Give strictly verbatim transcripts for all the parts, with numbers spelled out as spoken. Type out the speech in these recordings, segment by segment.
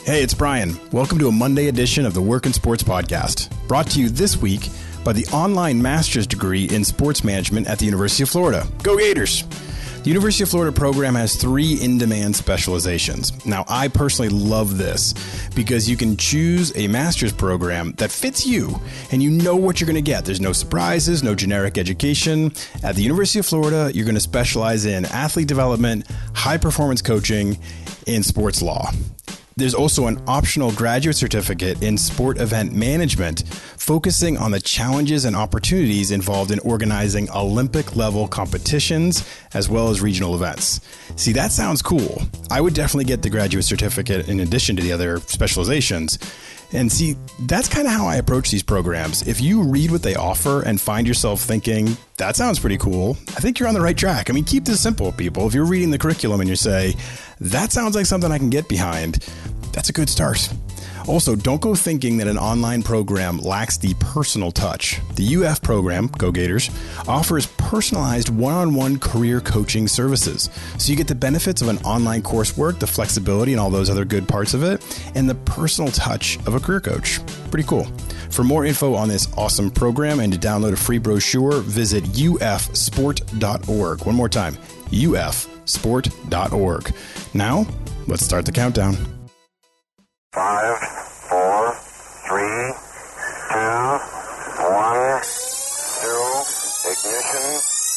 Hey, it's Brian. Welcome to a Monday edition of the Work in Sports Podcast, brought to you this week by the online master's degree in sports management at the University of Florida. Go Gators! The University of Florida program has three in-demand specializations. Now, I personally love this because you can choose a master's program that fits you and you know what you're going to get. There's no surprises, no generic education. At the University of Florida, you're going to specialize in athlete development, high-performance coaching, and sports law. There's also an optional graduate certificate in sport event management, focusing on the challenges and opportunities involved in organizing Olympic-level competitions as well as regional events. See, that sounds cool. I would definitely get the graduate certificate in addition to the other specializations. And see, that's kind of how I approach these programs. If you read what they offer and find yourself thinking, that sounds pretty cool, I think you're on the right track. I mean, keep this simple, people. If you're reading the curriculum and you say, that sounds like something I can get behind, that's a good start. Also, don't go thinking that an online program lacks the personal touch. The U F program, Go Gators, offers personalized one-on-one career coaching services. So you get the benefits of an online coursework, the flexibility and all those other good parts of it, and the personal touch of a career coach. Pretty cool. For more info on this awesome program and to download a free brochure, visit u f sport dot org. One more time, u f sport dot org. Now, let's start the countdown. Five, four, three, two, one, zero, ignition,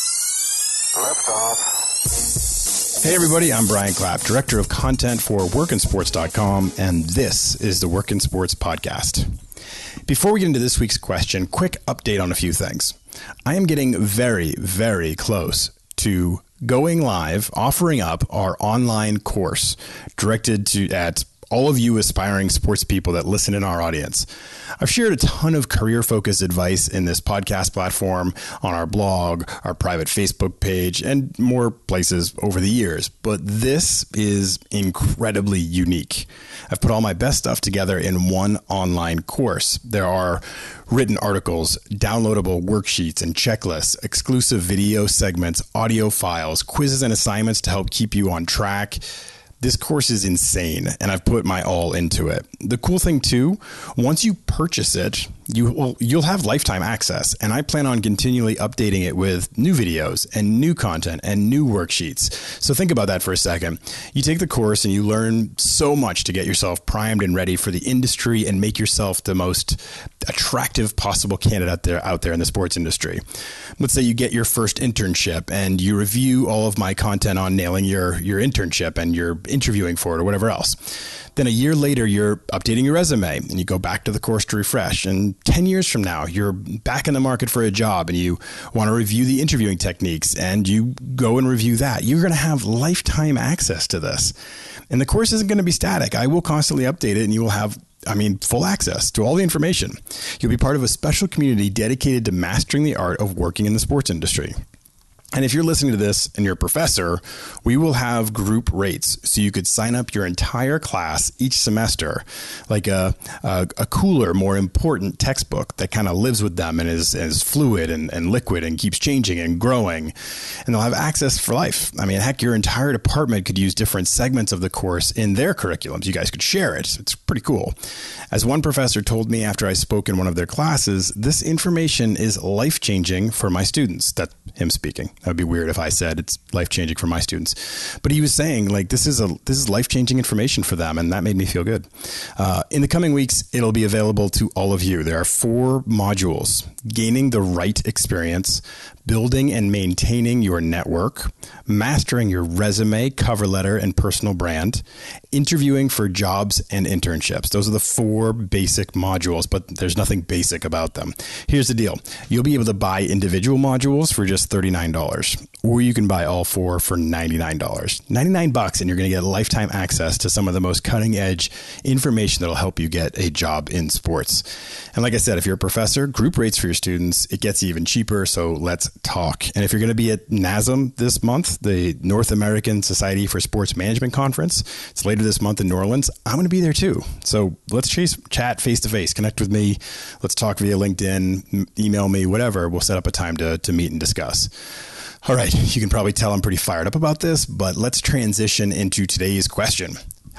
liftoff. Hey everybody, I'm Brian Clapp, Director of Content for work in sports dot com, and this is the Work in Sports Podcast. Before we get into this week's question, quick update on a few things. I am getting very, very close to going live, offering up our online course directed to at all of you aspiring sports people that listen in our audience. I've shared a ton of career-focused advice in this podcast platform, on our blog, our private Facebook page, and more places over the years. But this is incredibly unique. I've put all my best stuff together in one online course. There are written articles, downloadable worksheets and checklists, exclusive video segments, audio files, quizzes and assignments to help keep you on track. This course is insane, and I've put my all into it. The cool thing, too, once you purchase it, you will, you'll have lifetime access, and I plan on continually updating it with new videos and new content and new worksheets. So think about that for a second. You take the course and you learn so much to get yourself primed and ready for the industry and make yourself the most attractive possible candidate out there, out there in the sports industry. Let's say you get your first internship and you review all of my content on nailing your, your internship and you're interviewing for it or whatever else. Then a year later, you're updating your resume and you go back to the course to refresh. And ten years from now, you're back in the market for a job and you want to review the interviewing techniques and you go and review that. You're going to have lifetime access to this. And the course isn't going to be static. I will constantly update it and you will have I mean, full access to all the information. You'll be part of a special community dedicated to mastering the art of working in the sports industry. And if you're listening to this and you're a professor, we will have group rates. So you could sign up your entire class each semester, like a, a, a cooler, more important textbook that kind of lives with them and is, is fluid and, and liquid and keeps changing and growing. And they'll have access for life. I mean, heck, your entire department could use different segments of the course in their curriculums. You guys could share it. It's pretty cool. As one professor told me after I spoke in one of their classes, this information is life-changing for my students. That's him speaking. That would be weird if I said it's life-changing for my students. But he was saying, like, this is a this is life-changing information for them, and that made me feel good. Uh, in the coming weeks, it'll be available to all of you. There are four modules: gaining the right experience, building and maintaining your network, mastering your resume, cover letter, and personal brand, interviewing for jobs and internships. Those are the four basic modules, but there's nothing basic about them. Here's the deal. You'll be able to buy individual modules for just thirty-nine dollars, or you can buy all four for ninety-nine dollars. ninety-nine bucks, and you're going to get lifetime access to some of the most cutting-edge information that'll help you get a job in sports. And like I said, if you're a professor, group rates for your students, it gets even cheaper, so let's talk. And if you're going to be at NASM this month, the North American Society for Sports Management Conference, it's later this month in New Orleans, I'm going to be there too. So let's chase, chat face-to-face, connect with me. Let's talk via LinkedIn, email me, whatever. We'll set up a time to, to meet and discuss. All right, you can probably tell I'm pretty fired up about this, but let's transition into today's question.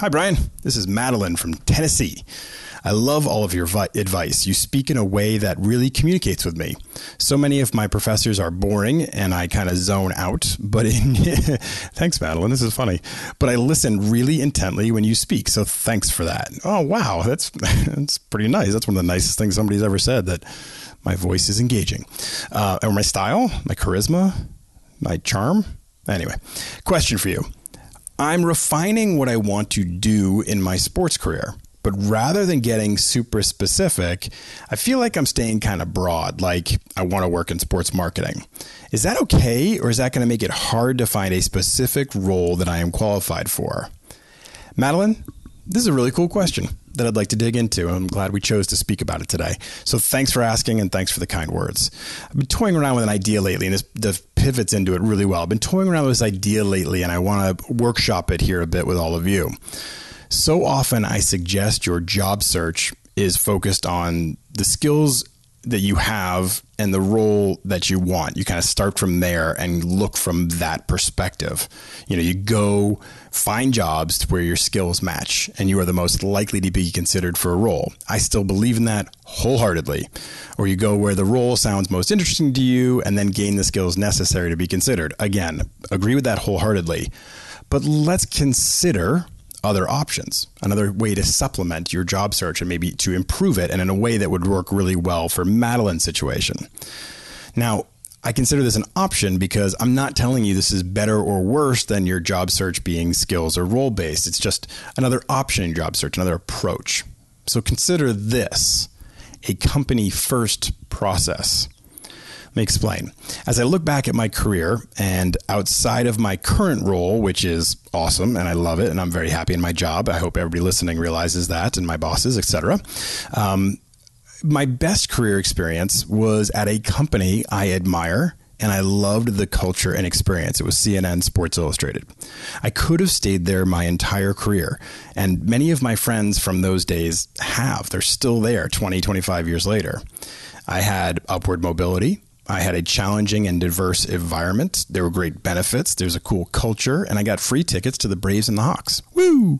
Hi, Brian. This is Madeline from Tennessee. I love all of your vi- advice. You speak in a way that really communicates with me. So many of my professors are boring and I kind of zone out, but in, thanks, Madeline. This is funny, but I listen really intently when you speak. So thanks for that. Oh, wow. That's, that's pretty nice. That's one of the nicest things somebody's ever said, that my voice is engaging. Uh, or my style, my charisma, my charm. Anyway, question for you. I'm refining what I want to do in my sports career. But rather than getting super specific, I feel like I'm staying kind of broad, like I want to work in sports marketing. Is that okay, or is that going to make it hard to find a specific role that I am qualified for? Madeline, this is a really cool question that I'd like to dig into. I'm glad we chose to speak about it today. So thanks for asking, and thanks for the kind words. I've been toying around with an idea lately, and this, this pivots into it really well. I've been toying around with this idea lately, and I want to workshop it here a bit with all of you. So often I suggest your job search is focused on the skills that you have and the role that you want. You kind of start from there and look from that perspective. You know, you go find jobs to where your skills match and you are the most likely to be considered for a role. I still believe in that wholeheartedly. Or you go where the role sounds most interesting to you and then gain the skills necessary to be considered. Again, agree with that wholeheartedly. But let's consider other options, another way to supplement your job search and maybe to improve it, and in a way that would work really well for Madeline's situation. Now, I consider this an option because I'm not telling you this is better or worse than your job search being skills or role based. It's just another option in job search, another approach. So consider this a company first process. Let me explain. As I look back at my career and outside of my current role, which is awesome and I love it and I'm very happy in my job. I hope everybody listening realizes that, and my bosses, et cetera. Um, my best career experience was at a company I admire and I loved the culture and experience. It was C N N Sports Illustrated. I could have stayed there my entire career, and many of my friends from those days have. They're still there twenty, twenty-five years later. I had upward mobility. I had a challenging and diverse environment. There were great benefits. There's a cool culture, and I got free tickets to the Braves and the Hawks. Woo!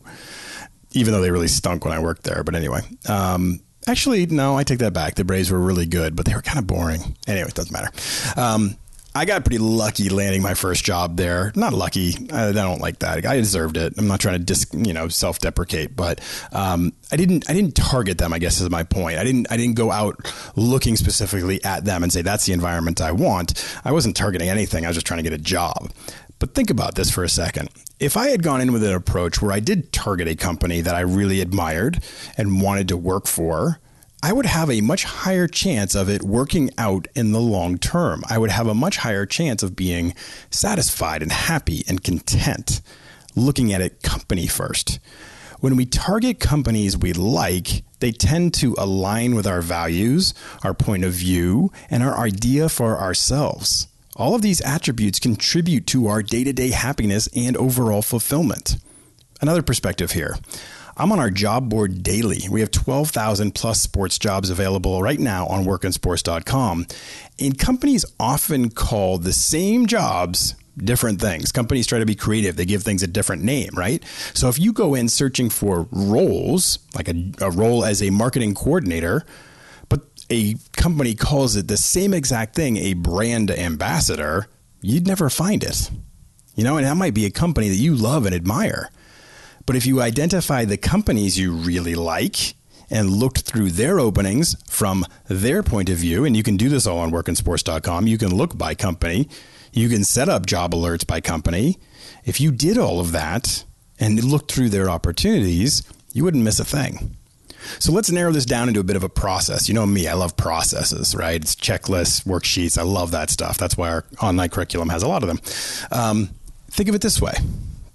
Even though they really stunk when I worked there. But anyway, um, actually, no, I take that back. The Braves were really good, but they were kind of boring. Anyway, it doesn't matter. Um, I got pretty lucky landing my first job there. Not lucky. I, I don't like that. I deserved it. I'm not trying to dis, you know, self-deprecate, but um, I didn't. I didn't target them, I guess, is my point. I didn't. I didn't go out looking specifically at them and say that's the environment I want. I wasn't targeting anything. I was just trying to get a job. But think about this for a second. If I had gone in with an approach where I did target a company that I really admired and wanted to work for, I would have a much higher chance of it working out in the long term. I would have a much higher chance of being satisfied and happy and content, looking at it company first. When we target companies we like, they tend to align with our values, our point of view, and our idea for ourselves. All of these attributes contribute to our day-to-day happiness and overall fulfillment. Another perspective here. I'm on our job board daily. We have twelve thousand plus sports jobs available right now on work in sports dot com. And companies often call the same jobs different things. Companies try to be creative. They give things a different name, right? So if you go in searching for roles, like a, a role as a marketing coordinator, but a company calls it the same exact thing, a brand ambassador, you'd never find it. You know, and that might be a company that you love and admire. But if you identify the companies you really like and looked through their openings from their point of view, and you can do this all on work in sports dot com, you can look by company, you can set up job alerts by company. If you did all of that and looked through their opportunities, you wouldn't miss a thing. So let's narrow this down into a bit of a process. You know me, I love processes, right? It's checklists, worksheets. I love that stuff. That's why our online curriculum has a lot of them. Um, think of it this way.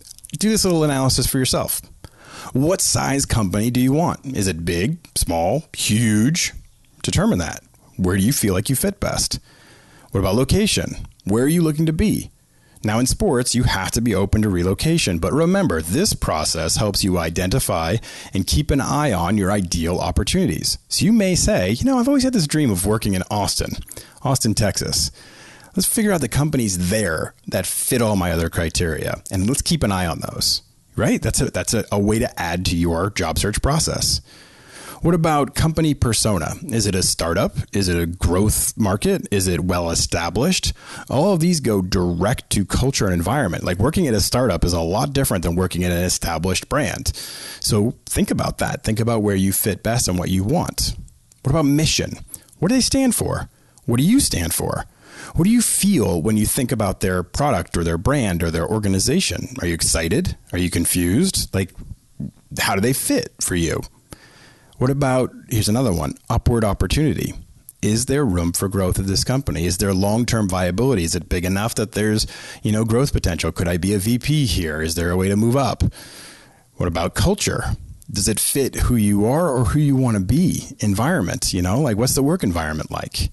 Do this little analysis for yourself. What size company do you want? Is it big, small, huge? Determine that. Where do you feel like you fit best? What about location? Where are you looking to be? Now, in sports, you have to be open to relocation. But remember, this process helps you identify and keep an eye on your ideal opportunities. So you may say, you know, I've always had this dream of working in Austin, Austin, Texas. Let's figure out the companies there that fit all my other criteria, and let's keep an eye on those. right? That's a, that's a, a way to add to your job search process. What about company persona? Is it a startup? Is it a growth market? Is it well established? All of these go direct to culture and environment. Like working at a startup is a lot different than working at an established brand. So think about that. Think about where you fit best and what you want. What about mission? What do they stand for? What do you stand for? What do you feel when you think about their product or their brand or their organization? Are you excited? Are you confused? Like, how do they fit for you? What about, here's another one, upward opportunity. Is there room for growth at this company? Is there long-term viability? Is it big enough that there's, you know, growth potential? Could I be a V P here? Is there a way to move up? What about culture? Does it fit who you are or who you want to be? Environment, you know, like what's the work environment like?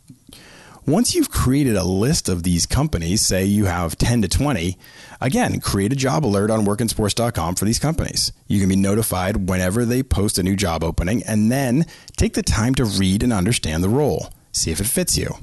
Once you've created a list of these companies, say you have ten to twenty, again, create a job alert on work in sports dot com for these companies. You can be notified whenever they post a new job opening, and then take the time to read and understand the role. See if it fits you.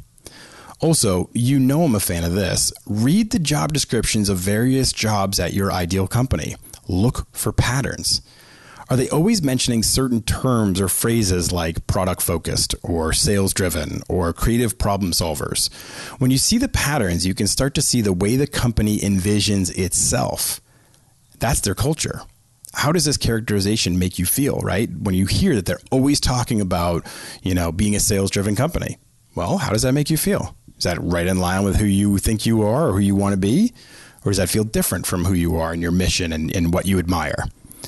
Also, you know I'm a fan of this. Read the job descriptions of various jobs at your ideal company. Look for patterns. Are they always mentioning certain terms or phrases like product focused or sales driven or creative problem solvers? When you see the patterns, you can start to see the way the company envisions itself. That's their culture. How does this characterization make you feel, right? When you hear that they're always talking about, you know, being a sales driven company. Well, how does that make you feel? Is that right in line with who you think you are or who you want to be? Or does that feel different from who you are and your mission and, and what you admire?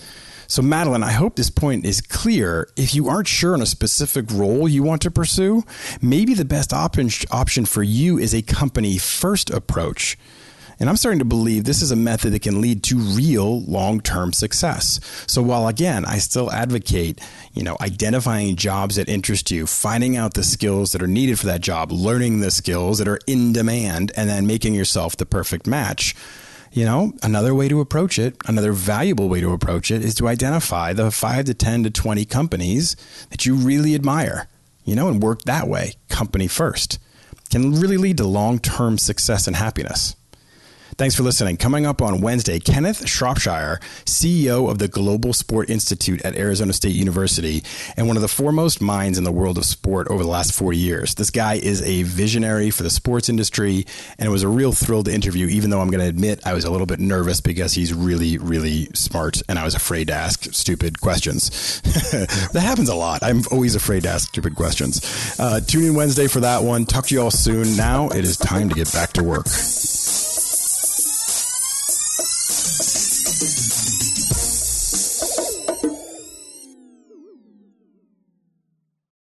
So Madeline, I hope this point is clear. If you aren't sure on a specific role you want to pursue, maybe the best op- option for you is a company first approach. And I'm starting to believe this is a method that can lead to real long-term success. So while again, I still advocate, you know, identifying jobs that interest you, finding out the skills that are needed for that job, learning the skills that are in demand, and then making yourself the perfect match. You know, another way to approach it, another valuable way to approach it is to identify the five to ten to twenty companies that you really admire, you know, and work that way, company first. Can really lead to long-term success and happiness. Thanks for listening. Coming up on Wednesday, Kenneth Shropshire, C E O of the Global Sport Institute at Arizona State University and one of the foremost minds in the world of sport over the last four years. This guy is a visionary for the sports industry, and it was a real thrill to interview, even though I'm going to admit I was a little bit nervous because he's really, really smart, and I was afraid to ask stupid questions. That happens a lot. I'm always afraid to ask stupid questions. Uh, tune in Wednesday for that one. Talk to you all soon. Now it is time to get back to work.